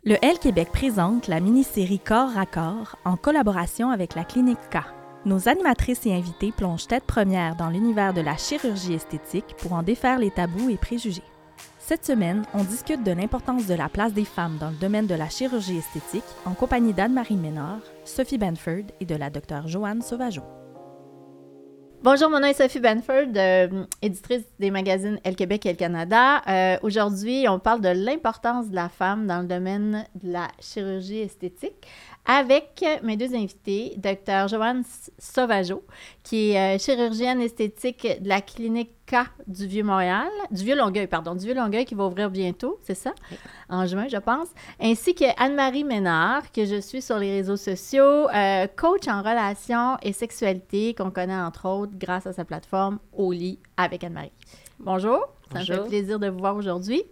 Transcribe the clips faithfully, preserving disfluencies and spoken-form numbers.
Le L Québec présente la mini-série Corps à corps en collaboration avec la Clinique K. Nos animatrices et invités plongent tête première dans l'univers de la chirurgie esthétique pour en défaire les tabous et préjugés. Cette semaine, on discute de l'importance de la place des femmes dans le domaine de la chirurgie esthétique en compagnie d'Anne-Marie Ménard, Sophie Benford et de la docteure Joanne Sauvageau. Bonjour, mon nom est Sophie Benford, euh, éditrice des magazines Elle Québec et Elle Canada. Euh, aujourd'hui, on parle de l'importance de la femme dans le domaine de la chirurgie esthétique avec mes deux invités, docteure Joanne Sauvageau, qui est euh, chirurgienne esthétique de la clinique K du Vieux-Montréal, du Vieux-Longueuil, pardon, du Vieux-Longueuil qui va ouvrir bientôt, c'est ça? Oui. En juin, je pense. Ainsi que Anne-Marie Ménard, que je suis sur les réseaux sociaux, euh, coach en relations et sexualité, qu'on connaît entre autres grâce à sa plateforme Au lit avec Anne-Marie. Bonjour, ça Bonjour. Me fait plaisir de vous voir aujourd'hui.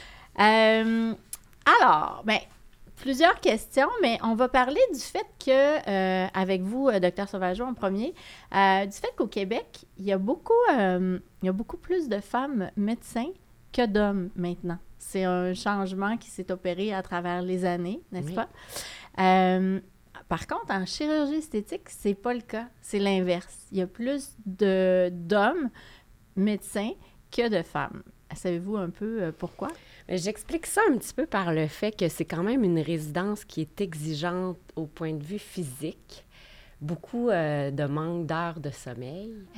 Euh, alors, bien, plusieurs questions, mais on va parler du fait que, euh, avec vous, euh, docteur Sauvageau en premier, euh, du fait qu'au Québec, il y a beaucoup, euh, il y a beaucoup plus de femmes médecins que d'hommes maintenant. C'est un changement qui s'est opéré à travers les années, n'est-ce oui. pas? Euh, par contre, en chirurgie esthétique, c'est pas le cas. C'est l'inverse. Il y a plus de, d'hommes médecins que de femmes. Savez-vous un peu euh, pourquoi? J'explique ça un petit peu par le fait que c'est quand même une résidence qui est exigeante au point de vue physique. Beaucoup euh, de manque d'heures de sommeil. Ah.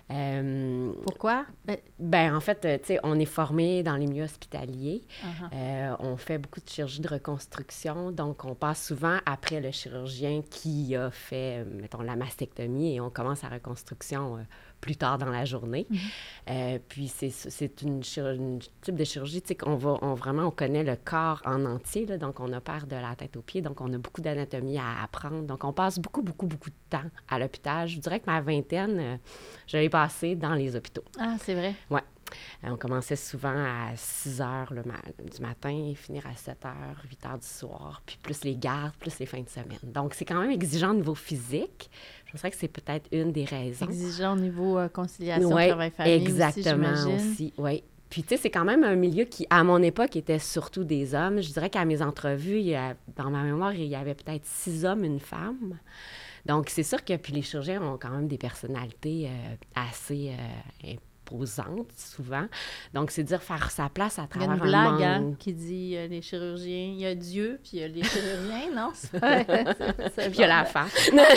Euh, Pourquoi? Ben, ben en fait, tu sais, on est formé dans les milieux hospitaliers. Uh-huh. Euh, on fait beaucoup de chirurgie de reconstruction. Donc, on passe souvent après le chirurgien qui a fait, mettons, la mastectomie et on commence la reconstruction euh, plus tard dans la journée. Mm-hmm. Euh, puis, c'est, c'est une, chirurgie, une type de chirurgie, tu sais, qu'on va, on, vraiment, on connaît le corps en entier, là, donc on opère de la tête aux pieds, donc on a beaucoup d'anatomie à apprendre. Donc, on passe beaucoup, beaucoup, beaucoup de temps à l'hôpital. Je dirais que ma vingtaine, euh, je l'ai passée dans les hôpitaux. Ah, c'est vrai? Oui. Euh, on commençait souvent à six heures le ma- du matin et finir à sept heures, huit heures du soir, puis plus les gardes, plus les fins de semaine. Donc, c'est quand même exigeant au niveau physique. Je penserais que c'est peut-être une des raisons. Exigeant au niveau euh, conciliation, ouais, travail-famille exactement aussi, j'imagine. aussi, oui. Puis, tu sais, c'est quand même un milieu qui, à mon époque, était surtout des hommes. Je dirais qu'à mes entrevues, il y a, dans ma mémoire, il y avait peut-être six hommes, une femme. Donc, c'est sûr que puis les chirurgiens ont quand même des personnalités euh, assez euh, imposantes, souvent. Donc, c'est dire faire sa place à travers un monde. Il y a une blague hein, qui dit euh, les chirurgiens, il y a Dieu, puis il y a les chirurgiens, non? C'est pas, c'est, c'est puis il y a la femme.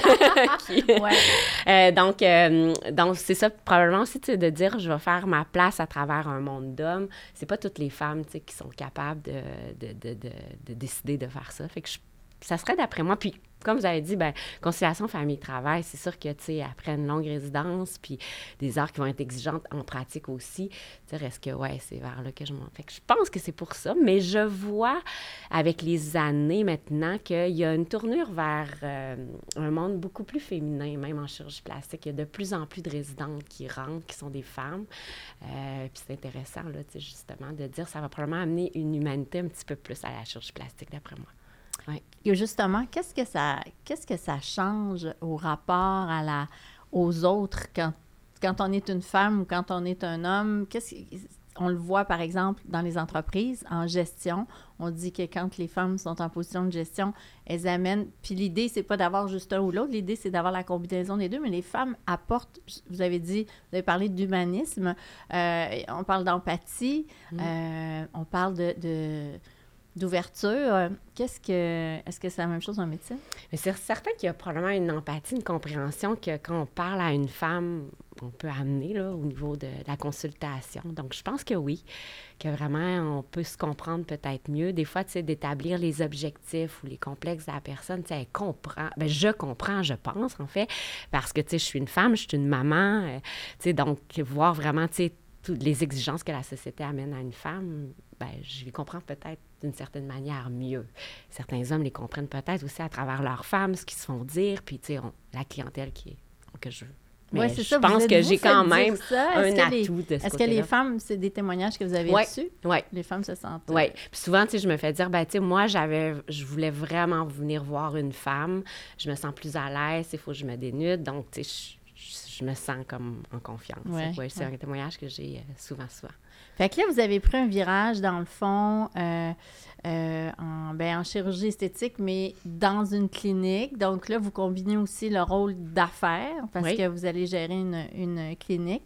qui... ouais. euh, donc, euh, donc, c'est ça, probablement aussi, tu sais, de dire je vais faire ma place à travers un monde d'hommes. C'est pas toutes les femmes, tu sais, qui sont capables de, de, de, de, de décider de faire ça. Fait que je, ça serait d'après moi, puis comme vous avez dit, bien, conciliation famille-travail, c'est sûr que, tu sais, après une longue résidence, puis des heures qui vont être exigeantes en pratique aussi, tu sais, est-ce que, ouais, c'est vers là que je m'en... Fait que je pense que c'est pour ça, mais je vois, avec les années maintenant, qu'il y a une tournure vers euh, un monde beaucoup plus féminin, même en chirurgie plastique. Il y a de plus en plus de résidentes qui rentrent, qui sont des femmes. Euh, puis c'est intéressant, là, tu sais, justement, de dire ça va probablement amener une humanité un petit peu plus à la chirurgie plastique, d'après moi. Oui. Et justement, qu'est-ce que ça, qu'est-ce que ça change au rapport à la, aux autres quand, quand on est une femme ou quand on est un homme? Qu'est-ce, on le voit, par exemple, dans les entreprises, en gestion. On dit que quand les femmes sont en position de gestion, elles amènent... Puis l'idée, c'est pas d'avoir juste un ou l'autre. L'idée, c'est d'avoir la combinaison des deux. Mais les femmes apportent... Vous avez dit... Vous avez parlé d'humanisme. Euh, on parle d'empathie. Mmh. Euh, on parle de... de d'ouverture. Qu'est-ce que... Est-ce que c'est la même chose en médecine? Mais c'est certain qu'il y a probablement une empathie, une compréhension que quand on parle à une femme, on peut amener là, au niveau de la consultation. Donc, je pense que oui, que vraiment, on peut se comprendre peut-être mieux. Des fois, tu sais, d'établir les objectifs ou les complexes de la personne, tu sais, elle comprend. Bien, je comprends, je pense, en fait, parce que, tu sais, je suis une femme, je suis une maman, euh, tu sais, donc, voir vraiment, tu sais, toutes les exigences que la société amène à une femme, bien, je les comprends peut-être d'une certaine manière mieux. Certains hommes les comprennent peut-être aussi à travers leurs femmes, ce qu'ils se font dire, puis, tu sais, on, la clientèle qui est, que je veux. Mais ouais, c'est je ça, pense que j'ai quand même un atout les, de ce Est-ce côté-là. que les femmes, c'est des témoignages que vous avez ouais, reçus? Oui. Les femmes se sentent... Oui. Puis souvent, tu sais, je me fais dire, ben tu sais, moi, j'avais, je voulais vraiment venir voir une femme. Je me sens plus à l'aise, il faut que je me dénude. Donc, tu sais, je, je, je me sens comme en confiance. Ouais, ouais, c'est ouais. un témoignage que j'ai euh, souvent, souvent. Fait que là, vous avez pris un virage, dans le fond, euh, euh, en, ben, en chirurgie esthétique, mais dans une clinique. Donc là, vous combinez aussi le rôle d'affaires, parce oui. que vous allez gérer une, une clinique.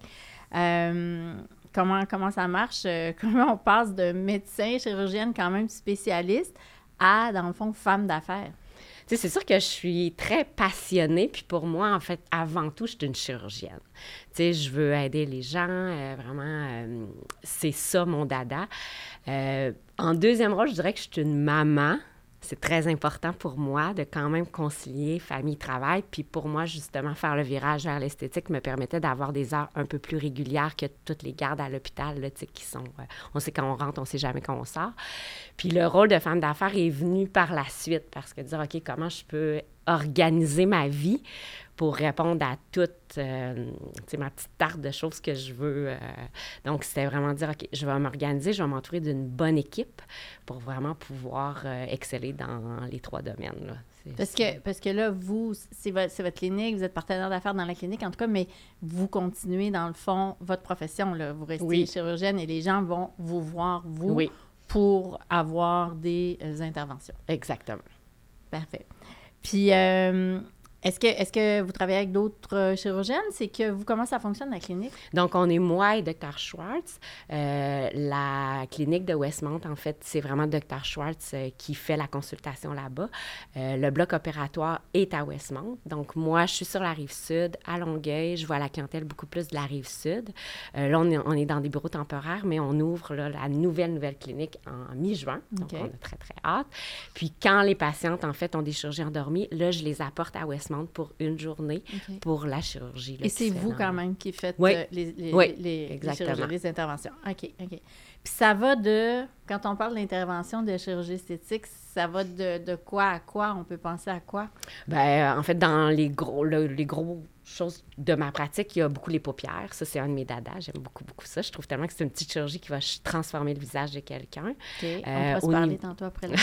Euh, comment, comment ça marche? Euh, comment on passe de médecin, chirurgienne quand même spécialiste à, dans le fond, femme d'affaires? Tu sais, c'est sûr que je suis très passionnée, puis pour moi, en fait, avant tout, je suis une chirurgienne. Tu sais, je veux aider les gens, euh, vraiment, euh, c'est ça mon dada. Euh, en deuxième rôle, je dirais que je suis une maman. C'est très important pour moi de quand même concilier famille-travail. Puis pour moi, justement, faire le virage vers l'esthétique me permettait d'avoir des heures un peu plus régulières que toutes les gardes à l'hôpital, là, tu sais, qui sont... Euh, on sait quand on rentre, on sait jamais quand on sort. Puis le rôle de femme d'affaires est venu par la suite, parce que dire, OK, comment je peux organiser ma vie pour répondre à toute euh, ma petite tarte de choses que je veux. Euh, donc, c'était vraiment dire, OK, je vais m'organiser, je vais m'entourer d'une bonne équipe pour vraiment pouvoir euh, exceller dans les trois domaines. Là. C'est, parce, que, parce que là, vous, c'est votre, c'est votre clinique, vous êtes partenaire d'affaires dans la clinique, en tout cas, mais vous continuez, dans le fond, votre profession. Là. Vous restez oui. chirurgienne et les gens vont vous voir, vous, oui. pour avoir des euh, interventions. Exactement. Parfait. Puis, euh, est-ce que, est-ce que vous travaillez avec d'autres euh, chirurgiennes? C'est que vous, comment ça fonctionne, la clinique? Donc, on est moi et docteur Schwartz. Euh, la clinique de Westmount, en fait, c'est vraiment docteur Schwartz euh, qui fait la consultation là-bas. Euh, le bloc opératoire est à Westmount. Donc, moi, je suis sur la Rive-Sud, à Longueuil. Je vois la clientèle beaucoup plus de la Rive-Sud. Euh, là, on est, on est dans des bureaux temporaires, mais on ouvre là, la nouvelle, nouvelle clinique en mi-juin. Donc, okay. On a très, très hâte. Puis, quand les patientes, en fait, ont des chirurgies endormies, là, je les apporte à Westmount pour une journée okay. pour la chirurgie. Là, et c'est vous, quand même, qui faites oui. euh, les, les, oui, les, exactement. les chirurgies, les interventions. OK, OK. Puis ça va de... Quand on parle d'intervention de chirurgie esthétique, ça va de, de quoi à quoi? On peut penser à quoi? Bien, en fait, dans les gros, le, les gros choses de ma pratique, il y a beaucoup les paupières. Ça, c'est un de mes dadas. J'aime beaucoup, beaucoup ça. Je trouve tellement que c'est une petite chirurgie qui va transformer le visage de quelqu'un. OK. Euh, on va se parler niveau... tantôt après la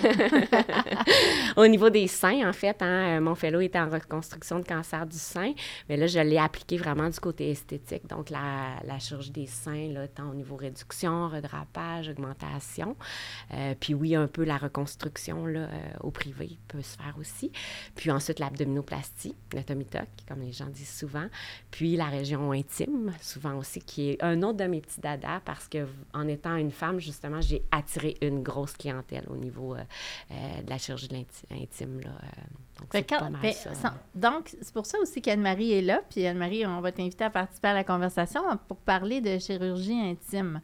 Au niveau des seins, en fait, hein, mon fellow était en reconstruction de cancer du sein, mais là, je l'ai appliqué vraiment du côté esthétique. Donc, la, la chirurgie des seins, là, tant au niveau réduction, redrapage, augmentation. Euh, puis oui, un peu la reconstruction là, euh, au privé peut se faire aussi. Puis ensuite, l'abdominoplastie, le tummy tuck, comme les gens disent souvent. Puis la région intime, souvent aussi, qui est un autre de mes petits dadas parce que en étant une femme, justement, j'ai attiré une grosse clientèle au niveau euh, euh, de la chirurgie de l'intime. Là. Donc, c'est quand, pas mal ben, ça. Sans, donc, c'est pour ça aussi qu'Anne-Marie est là. Puis Anne-Marie, on va t'inviter à participer à la conversation pour parler de chirurgie intime.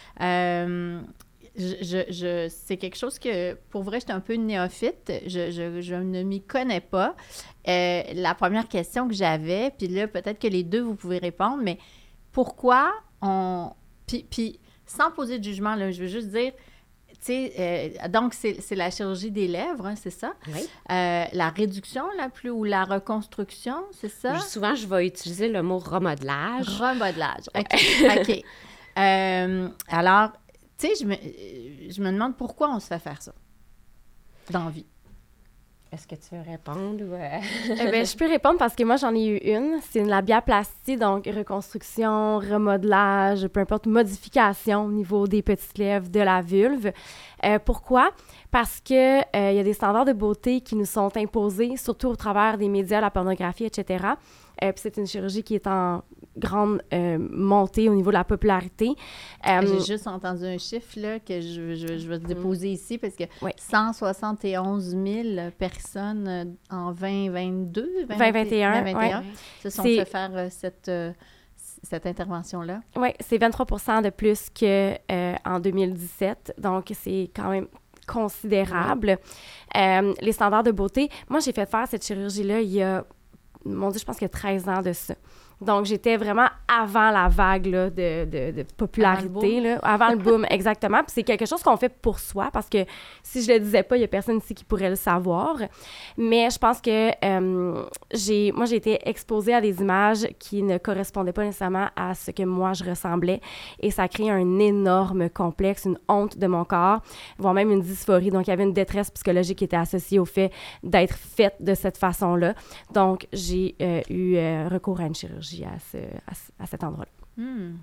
Euh, Je, je, je, c'est quelque chose que, pour vrai, j'étais un peu néophyte. Je, je, je ne m'y connais pas. Euh, la première question que j'avais, puis là, peut-être que les deux, vous pouvez répondre, mais pourquoi on... Puis, puis sans poser de jugement, là, je veux juste dire, tu sais, euh, donc, c'est, c'est la chirurgie des lèvres, hein, c'est ça? Oui. Euh, la réduction, là, plus, ou la reconstruction, c'est ça? Souvent, je vais utiliser le mot remodelage. Remodelage, OK. OK. Euh, alors... Tu sais, je me, je me demande pourquoi on se fait faire ça dans la vie. Est-ce que tu veux répondre ou... Euh... eh bien, je peux répondre parce que moi, j'en ai eu une. C'est une labiaplastie, donc reconstruction, remodelage, peu importe, modification au niveau des petites lèvres, de la vulve. Euh, pourquoi? Parce qu'il euh, y a des standards de beauté qui nous sont imposés, surtout au travers des médias, la pornographie, et cetera. Euh, puis c'est une chirurgie qui est en grande euh, montée au niveau de la popularité. Euh, J'ai juste entendu un chiffre là, que je, je, je vais te déposer ici parce que oui. cent soixante et onze mille personnes en vingt vingt-deux, vingt vingt et un, vingt vingt et un ouais. se sont c'est... fait faire euh, cette, euh, cette intervention-là. Oui, c'est vingt-trois pour cent de plus qu'en euh, deux mille dix-sept. Donc, c'est quand même considérable. Oui. Euh, les standards de beauté, moi, j'ai fait faire cette chirurgie-là il y a mon Dieu, je pense qu'il y a treize ans de ça. Donc, j'étais vraiment avant la vague là, de, de, de popularité, avant le, là, avant le boom, exactement. Puis c'est quelque chose qu'on fait pour soi, parce que si je le disais pas, il y a personne ici qui pourrait le savoir. Mais je pense que euh, j'ai, moi, j'ai été exposée à des images qui ne correspondaient pas nécessairement à ce que moi, je ressemblais. Et ça a créé un énorme complexe, une honte de mon corps, voire même une dysphorie. Donc, il y avait une détresse psychologique qui était associée au fait d'être faite de cette façon-là. Donc, j'ai euh, eu euh, recours à une chirurgie à, ce, à, à cet endroit-là. Hmm.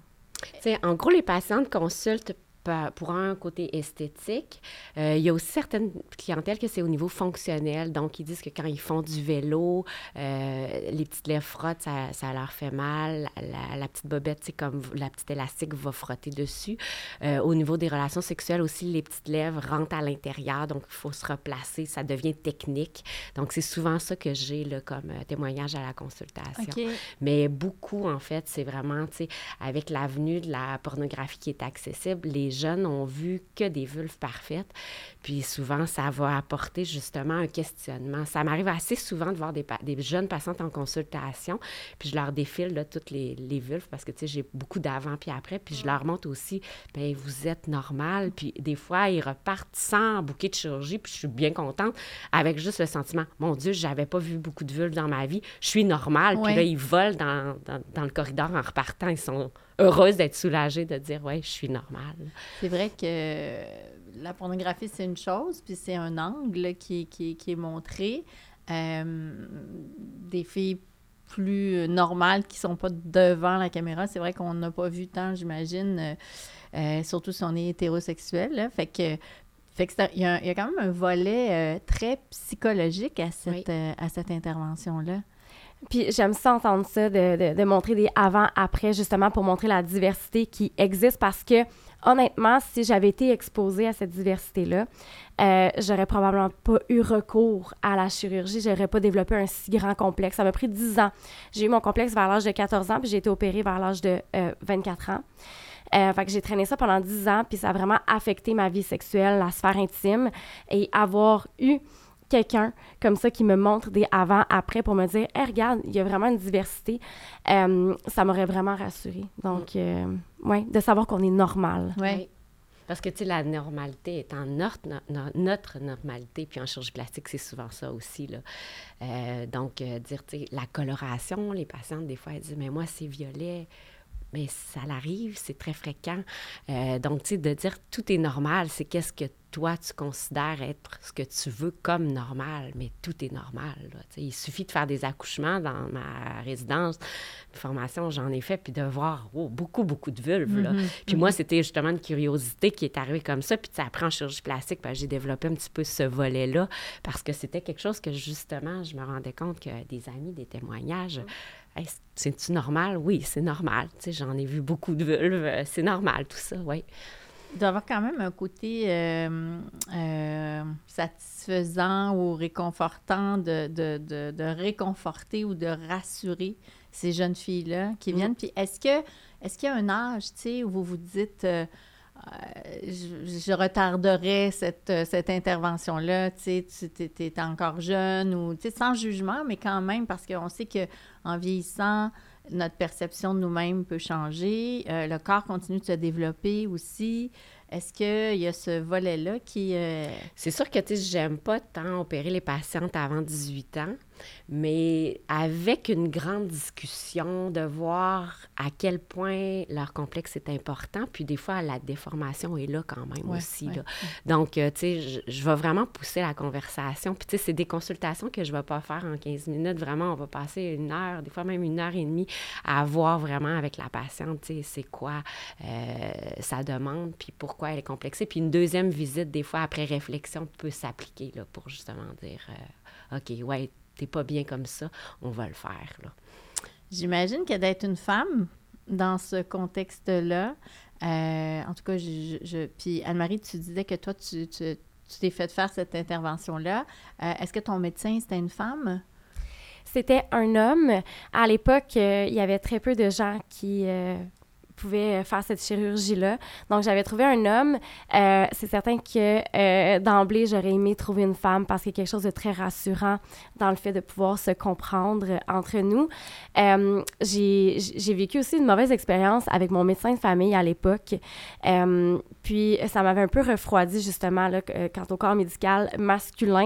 Tu sais, en gros, les patientes consultent pour un côté esthétique. Euh, il y a aussi certaines clientèles que c'est au niveau fonctionnel. Donc, ils disent que quand ils font du vélo, euh, les petites lèvres frottent, ça, ça leur fait mal. La, la petite bobette, c'est comme la petite élastique va frotter dessus. Euh, au niveau des relations sexuelles aussi, les petites lèvres rentrent à l'intérieur. Donc, il faut se replacer. Ça devient technique. Donc, c'est souvent ça que j'ai là, comme euh, témoignage à la consultation. Okay. Mais beaucoup, en fait, c'est vraiment, tu sais, avec l'avenue de la pornographie qui est accessible, les jeunes ont vu que des vulves parfaites, puis souvent, ça va apporter justement un questionnement. Ça m'arrive assez souvent de voir des, pa- des jeunes patientes en consultation, puis je leur défile là, toutes les, les vulves, parce que, tu sais, j'ai beaucoup d'avant puis après, puis je leur montre aussi, bien, vous êtes normal, puis des fois, ils repartent sans bouquet de chirurgie, puis je suis bien contente, avec juste le sentiment, mon Dieu, j'avais pas vu beaucoup de vulves dans ma vie, je suis normale, ouais. Puis là, ils volent dans, dans, dans le corridor en repartant, ils sont heureuse d'être soulagée, de dire « ouais, je suis normale ». C'est vrai que la pornographie, c'est une chose, puis c'est un angle qui, qui, qui est montré. Euh, des filles plus normales qui sont pas devant la caméra, c'est vrai qu'on n'a pas vu tant, j'imagine, euh, surtout si on est hétérosexuel. Là. Fait que Fait que il y, a, il y a quand même un volet euh, très psychologique à cette, oui. euh, à cette intervention-là. Puis j'aime ça entendre ça, de, de, de montrer des avant-après, justement, pour montrer la diversité qui existe, parce que, honnêtement, si j'avais été exposée à cette diversité-là, euh, j'aurais probablement pas eu recours à la chirurgie, j'aurais pas développé un si grand complexe. Ça m'a pris dix ans. J'ai eu mon complexe vers l'âge de quatorze ans, puis j'ai été opérée vers l'âge de euh, vingt-quatre ans. Euh, fait que j'ai traîné ça pendant dix ans, puis ça a vraiment affecté ma vie sexuelle, la sphère intime, et avoir eu quelqu'un comme ça qui me montre des avant-après pour me dire « Hey, regarde, il y a vraiment une diversité euh, », ça m'aurait vraiment rassurée. Donc, euh, oui, de savoir qu'on est normal. Oui. Oui. Parce que, tu sais, la normalité étant notre, no- notre normalité, puis en chirurgie plastique, c'est souvent ça aussi, là. Euh, donc, euh, dire, tu sais, la coloration, les patientes, des fois, elles disent « Mais moi, c'est violet ». Mais ça l'arrive, c'est très fréquent. Euh, donc, tu sais, de dire tout est normal, c'est qu'est-ce que toi, tu considères être ce que tu veux comme normal, mais tout est normal. Là, il suffit de faire des accouchements dans ma résidence, de formation, j'en ai fait, puis de voir oh, beaucoup, beaucoup de vulves. Là. Mm-hmm. Puis mm-hmm. moi, c'était justement une curiosité qui est arrivée comme ça. Puis après, en chirurgie plastique, ben, j'ai développé un petit peu ce volet-là parce que c'était quelque chose que, justement, je me rendais compte que des amis, des témoignages... Hey, c'est-tu normal? Oui, c'est normal. Tu sais, j'en ai vu beaucoup de vulves. C'est normal, tout ça, oui. Il doit y avoir quand même un côté euh, euh, satisfaisant ou réconfortant de, de, de, de réconforter ou de rassurer ces jeunes filles-là qui viennent. Mm. Puis est-ce que est-ce qu'il y a un âge, tu sais, où vous vous dites... Euh, Euh, je, je retarderais cette, cette intervention-là, tu sais, tu es encore jeune, ou tu sais, sans jugement, mais quand même, parce qu'on sait qu'en vieillissant, notre perception de nous-mêmes peut changer, euh, le corps continue de se développer aussi. Est-ce qu'il y a ce volet-là qui... Euh... C'est sûr que, tu sais, j'aime pas tant opérer les patientes avant dix-huit ans, mais avec une grande discussion de voir à quel point leur complexe est important, puis des fois, la déformation est là quand même ouais, aussi. Ouais. Là. Donc, euh, tu sais, je, je vais vraiment pousser la conversation. Puis, tu sais, c'est des consultations que je ne vais pas faire en quinze minutes. Vraiment, on va passer une heure, des fois même une heure et demie à voir vraiment avec la patiente, tu sais, c'est quoi euh, sa demande, puis pourquoi elle est complexée. Puis une deuxième visite, des fois, après réflexion, peut s'appliquer là, pour justement dire euh, « OK, ouais, t'es pas bien comme ça, on va le faire. » là. J'imagine que d'être une femme dans ce contexte-là, euh, en tout cas, je, je, puis Anne-Marie, tu disais que toi, tu, tu, tu t'es fait faire cette intervention-là. Euh, est-ce que ton médecin, c'était une femme? C'était un homme. À l'époque, euh, il y avait très peu de gens qui... Euh pouvait faire cette chirurgie-là. Donc, j'avais trouvé un homme. Euh, c'est certain que euh, d'emblée, j'aurais aimé trouver une femme parce qu'il y a quelque chose de très rassurant dans le fait de pouvoir se comprendre entre nous. Euh, j'ai, j'ai vécu aussi une mauvaise expérience avec mon médecin de famille à l'époque. Euh, puis, ça m'avait un peu refroidi, justement, là, quant au corps médical masculin.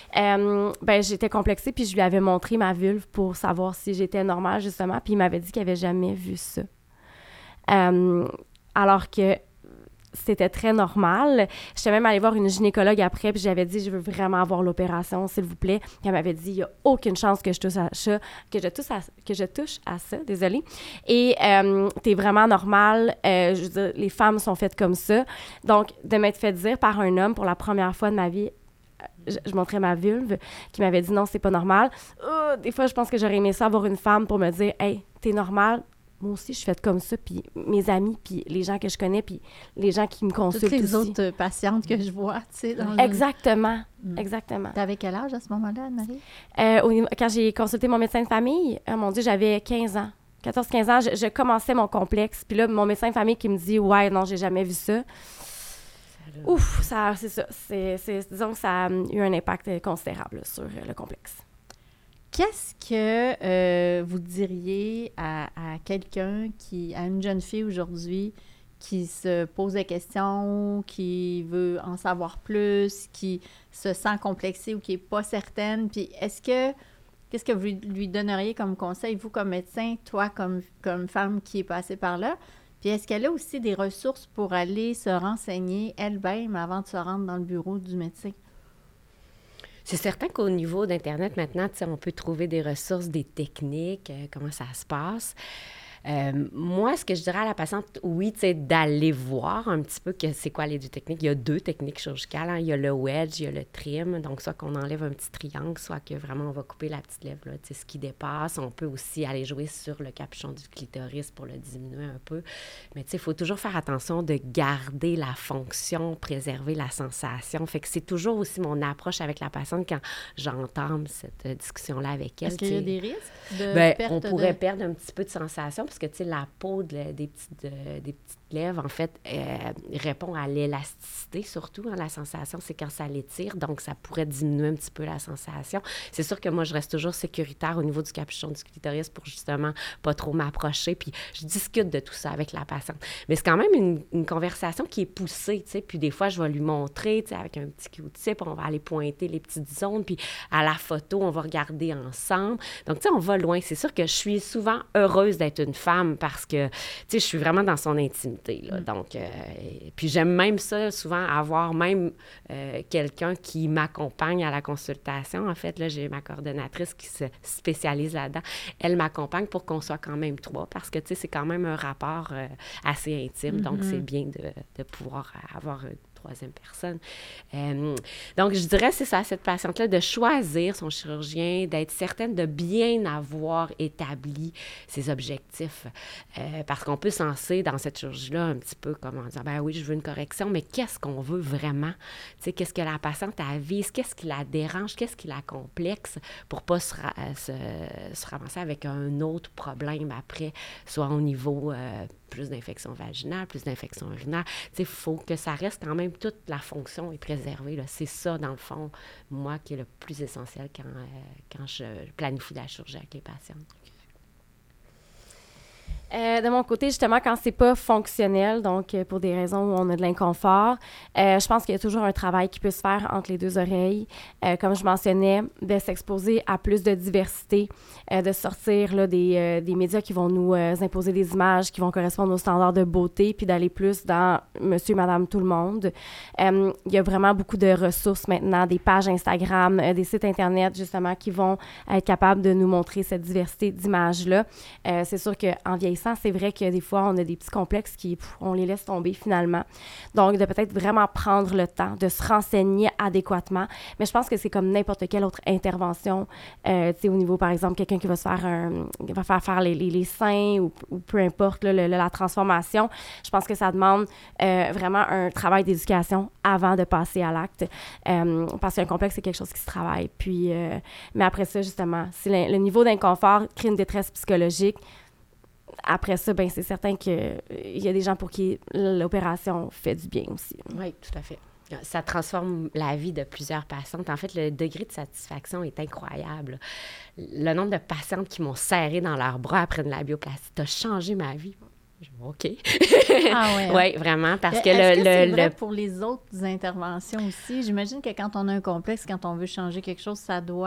Euh, ben, j'étais complexée, puis je lui avais montré ma vulve pour savoir si j'étais normale, justement. Puis, il m'avait dit qu'il n'avait jamais vu ça. Euh, alors que c'était très normal. J'étais même allée voir une gynécologue après, puis j'avais dit, je veux vraiment avoir l'opération, s'il vous plaît. Puis elle m'avait dit, il n'y a aucune chance que je touche à ça, que je touche à, que je touche à ça, désolée. Et euh, t'es vraiment normal. Euh, je veux dire, les femmes sont faites comme ça. Donc, de m'être fait dire par un homme pour la première fois de ma vie, je, je montrais ma vulve, qui m'avait dit non, c'est pas normal. Euh, des fois, je pense que j'aurais aimé ça avoir une femme pour me dire, hey, t'es normal. Moi aussi, je suis faite comme ça, puis mes amis, puis les gens que je connais, puis les gens qui me consultent Toutes les aussi. autres patientes que je vois, tu sais. Dans Exactement, le... mm. exactement. T'avais quel âge à ce moment-là, Anne-Marie? Euh, au niveau, quand j'ai consulté mon médecin de famille, oh mon Dieu, j'avais quinze ans. quatorze quinze ans, je, je commençais mon complexe. Puis là, mon médecin de famille qui me dit « Ouais, non, j'ai jamais vu ça. » Ouf, ça, c'est ça. C'est, c'est, disons que ça a eu un impact considérable là, sur euh, le complexe. Qu'est-ce que euh, vous diriez à, à quelqu'un qui, à une jeune fille aujourd'hui, qui se pose des questions, qui veut en savoir plus, qui se sent complexée ou qui n'est pas certaine? Puis est-ce que, qu'est-ce que vous lui donneriez comme conseil, vous comme médecin, toi comme, comme femme qui est passée par là? Puis est-ce qu'elle a aussi des ressources pour aller se renseigner elle-même avant de se rendre dans le bureau du médecin? C'est certain qu'au niveau d'Internet, maintenant, on peut trouver des ressources, des techniques, euh, comment ça se passe. Euh, moi, ce que je dirais à la patiente, oui, tu sais, d'aller voir un petit peu que c'est quoi les deux techniques. Il y a deux techniques chirurgicales. Hein. Il y a le wedge, il y a le trim. Donc, soit qu'on enlève un petit triangle, soit que vraiment on va couper la petite lèvre, là, tu sais, ce qui dépasse. On peut aussi aller jouer sur le capuchon du clitoris pour le diminuer un peu. Mais tu sais, il faut toujours faire attention de garder la fonction, préserver la sensation. Fait que c'est toujours aussi mon approche avec la patiente quand j'entame cette euh, discussion-là avec elle. Est-ce qu'il y a des risques de ben, perte on pourrait de... perdre un petit peu de sensation parce que, tu sais, la peau de, des, petites, de, des petites lèvres, en fait, euh, répond à l'élasticité, surtout. Hein, la sensation, c'est quand ça l'étire, donc ça pourrait diminuer un petit peu la sensation. C'est sûr que moi, je reste toujours sécuritaire au niveau du capuchon du clitoris pour, justement, pas trop m'approcher, puis je discute de tout ça avec la patiente. Mais c'est quand même une, une conversation qui est poussée, tu sais, puis des fois, je vais lui montrer, tu sais, avec un petit Q-tip, on va aller pointer les petites zones, puis à la photo, on va regarder ensemble. Donc, tu sais, on va loin. C'est sûr que je suis souvent heureuse d'être une femme parce que, tu sais, je suis vraiment dans son intimité. Là. Donc, euh, puis j'aime même ça, souvent, avoir même euh, quelqu'un qui m'accompagne à la consultation. En fait, là, j'ai ma coordonnatrice qui se spécialise là-dedans. Elle m'accompagne pour qu'on soit quand même trois parce que, tu sais, c'est quand même un rapport euh, assez intime. Mm-hmm. Donc, c'est bien de, de pouvoir avoir une troisième personne. Euh, donc, je dirais, c'est ça, cette patiente-là, de choisir son chirurgien, d'être certaine de bien avoir établi ses objectifs. Euh, parce qu'on peut senser dans cette chirurgie-là un petit peu comme en disant, ben oui, je veux une correction, mais qu'est-ce qu'on veut vraiment? Tu sais, qu'est-ce que la patiente avise? Qu'est-ce qui la dérange? Qu'est-ce qui la complexe pour pas se, ra- se, se ramasser avec un autre problème après, soit au niveau euh, plus d'infection vaginale, plus d'infection urinaire. Tu sais, il faut que ça reste quand même, toute la fonction est préservée. Là. C'est ça, dans le fond, moi, qui est le plus essentiel quand, euh, quand je planifie la chirurgie avec les patients. Euh, de mon côté, justement, quand c'est pas fonctionnel, donc euh, pour des raisons où on a de l'inconfort, euh, je pense qu'il y a toujours un travail qui peut se faire entre les deux oreilles. Euh, comme je mentionnais, de s'exposer à plus de diversité, euh, de sortir là, des, euh, des médias qui vont nous euh, imposer des images qui vont correspondre aux standards de beauté, puis d'aller plus dans monsieur, madame, tout le monde. Euh, il y a vraiment beaucoup de ressources maintenant, des pages Instagram, euh, des sites Internet, justement, qui vont être capables de nous montrer cette diversité d'images-là. Euh, c'est sûr qu'en vieillissant, c'est vrai que des fois, on a des petits complexes qui, pff, on les laisse tomber finalement. Donc, de peut-être vraiment prendre le temps de se renseigner adéquatement. Mais je pense que c'est comme n'importe quelle autre intervention, euh, tu sais, au niveau, par exemple, quelqu'un qui va se faire un, va faire faire les, les, les seins ou, ou peu importe là, le, la transformation. Je pense que ça demande euh, vraiment un travail d'éducation avant de passer à l'acte. Euh, parce qu'un complexe, c'est quelque chose qui se travaille. Puis, euh, mais après ça, justement, si le, le niveau d'inconfort crée une détresse psychologique, après ça, ben c'est certain qu'il y a des gens pour qui l'opération fait du bien aussi. Oui, tout à fait. Ça transforme la vie de plusieurs patientes. En fait, le degré de satisfaction est incroyable. Le nombre de patientes qui m'ont serré dans leurs bras après une labioplastie, t'as changé ma vie. OK. Ah oui. Oui, vraiment, parce que Est-ce le... que c'est le, vrai le... pour les autres interventions aussi? J'imagine que quand on a un complexe, quand on veut changer quelque chose, ça doit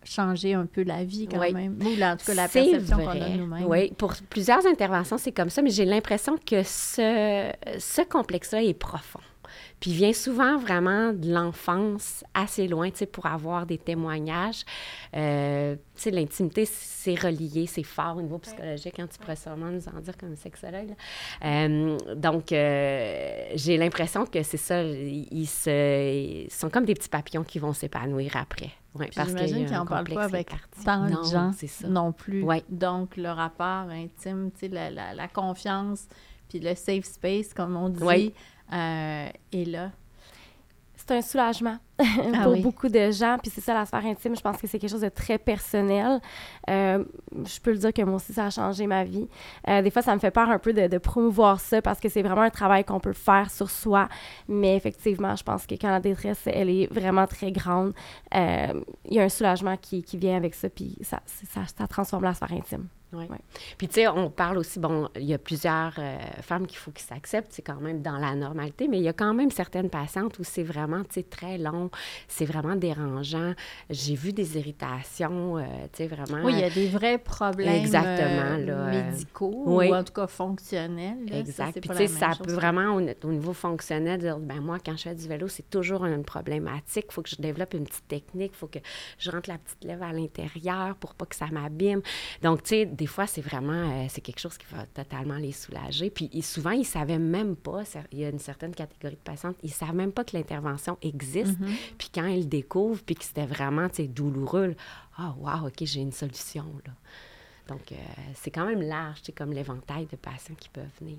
changer un peu la vie quand oui. même, ou la, en tout cas la c'est perception vrai. qu'on a de nous-mêmes. Oui, pour plusieurs interventions, c'est comme ça, mais j'ai l'impression que ce, ce complexe-là est profond. Puis il vient souvent vraiment de l'enfance assez loin, tu sais, pour avoir des témoignages. Euh, tu sais, l'intimité, c'est relié, c'est fort au niveau psychologique, hein, tu pourrais sûrement nous en dire comme sexologue. Là. Euh, donc, euh, j'ai l'impression que c'est ça, ils, ils, se, ils sont comme des petits papillons qui vont s'épanouir après. Ouais, parce j'imagine qu'ils n'en parlent pas avec tant de gens non plus. Ouais. Donc, le rapport intime, tu sais, la, la, la confiance, puis le safe space, comme on dit, ouais. euh, est là. C'est un soulagement ah pour oui. beaucoup de gens. Puis c'est ça, la sphère intime, je pense que c'est quelque chose de très personnel. Euh, je peux le dire que moi aussi, ça a changé ma vie. Euh, des fois, ça me fait peur un peu de, de promouvoir ça parce que c'est vraiment un travail qu'on peut faire sur soi. Mais effectivement, je pense que quand la détresse, elle est vraiment très grande, euh, il y a un soulagement qui, qui vient avec ça, puis ça, ça, ça transforme la sphère intime. Oui. Ouais. Puis, tu sais, on parle aussi, bon, il y a plusieurs euh, femmes qu'il faut qu'ils s'acceptent, c'est quand même dans la normalité, mais il y a quand même certaines patientes où c'est vraiment, tu sais, très long, c'est vraiment dérangeant. J'ai vu des irritations, euh, tu sais, vraiment... Oui, il y a des vrais problèmes Exactement, euh, là, médicaux, oui. ou en tout cas fonctionnels. Là, exact. Ça, Puis, tu sais, ça peut vraiment, au, au niveau fonctionnel, dire, ben moi, quand je fais du vélo, c'est toujours une problématique. Il faut que je développe une petite technique, il faut que je rentre la petite lèvre à l'intérieur pour pas que ça m'abîme. Donc, tu sais, des fois, c'est vraiment, euh, c'est quelque chose qui va totalement les soulager. Puis et souvent, ils ne savaient même pas, il y a une certaine catégorie de patientes, ils ne savent même pas que l'intervention existe. Mm-hmm. Puis quand ils le découvrent, puis que c'était vraiment, tu sais, douloureux, ah, oh, wow, OK, j'ai une solution, là. Donc, euh, c'est quand même large, tu sais, comme l'éventail de patients qui peuvent venir.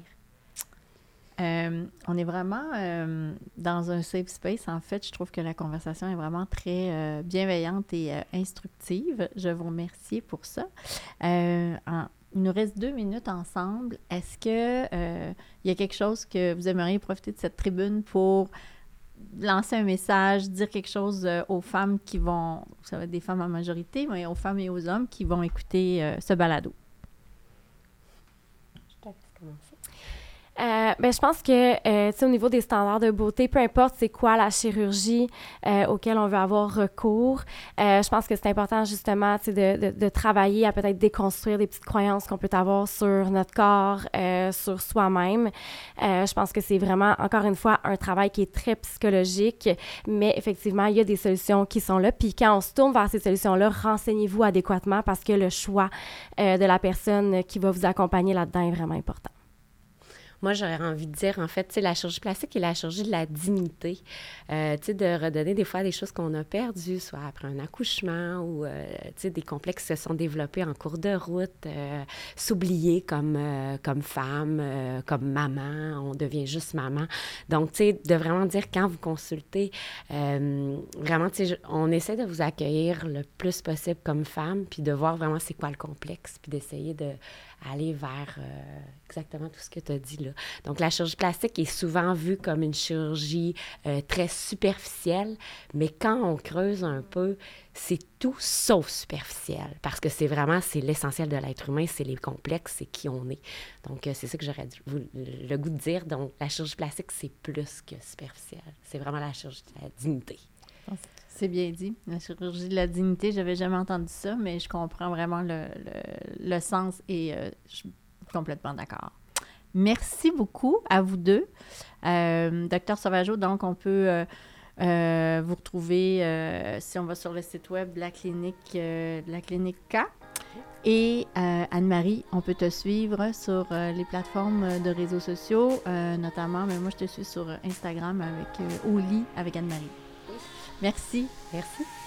Euh, on est vraiment euh, dans un safe space. En fait, je trouve que la conversation est vraiment très euh, bienveillante et euh, instructive. Je vous remercie pour ça. Euh, en, il nous reste deux minutes ensemble. Est-ce que euh, il y a quelque chose que vous aimeriez profiter de cette tribune pour lancer un message, dire quelque chose euh, aux femmes qui vont, ça va être des femmes en majorité, mais aux femmes et aux hommes qui vont écouter euh, ce balado? Je t'ai commencé. Euh, ben, je pense que, euh, tu sais, au niveau des standards de beauté, peu importe c'est quoi la chirurgie euh, auquel on veut avoir recours, euh, je pense que c'est important, justement, tu sais, de, de, de travailler à peut-être déconstruire des petites croyances qu'on peut avoir sur notre corps, euh, sur soi-même. Euh, je pense que c'est vraiment, encore une fois, un travail qui est très psychologique, mais effectivement, il y a des solutions qui sont là. Puis quand on se tourne vers ces solutions-là, renseignez-vous adéquatement parce que le choix euh, de la personne qui va vous accompagner là-dedans est vraiment important. Moi, j'aurais envie de dire, en fait, tu sais, la chirurgie plastique est la chirurgie de la dignité. Euh, tu sais, de redonner des fois des choses qu'on a perdues, soit après un accouchement ou, euh, tu sais, des complexes qui se sont développés en cours de route, euh, s'oublier comme, euh, comme femme, euh, comme maman, on devient juste maman. Donc, tu sais, de vraiment dire, quand vous consultez, euh, vraiment, tu sais, on essaie de vous accueillir le plus possible comme femme, puis de voir vraiment c'est quoi le complexe, puis d'essayer de aller vers euh, exactement tout ce que tu as dit là. Donc, la chirurgie plastique est souvent vue comme une chirurgie euh, très superficielle, mais quand on creuse un peu, c'est tout sauf superficiel, parce que c'est vraiment, c'est l'essentiel de l'être humain, c'est les complexes, c'est qui on est. Donc, euh, c'est ça que j'aurais dû, le, le goût de dire. Donc, la chirurgie plastique, c'est plus que superficiel. C'est vraiment la chirurgie de la dignité. C'est bien dit. La chirurgie de la dignité, je n'avais jamais entendu ça, mais je comprends vraiment le, le, le sens et euh, je suis complètement d'accord. Merci beaucoup à vous deux. Euh, Docteur Sauvageau, donc on peut euh, euh, vous retrouver, euh, si on va sur le site web de la clinique, euh, de la clinique K. Et euh, Anne-Marie, on peut te suivre sur euh, les plateformes de réseaux sociaux, euh, notamment, mais moi je te suis sur Instagram avec euh, Au lit avec Anne-Marie. Merci. Merci.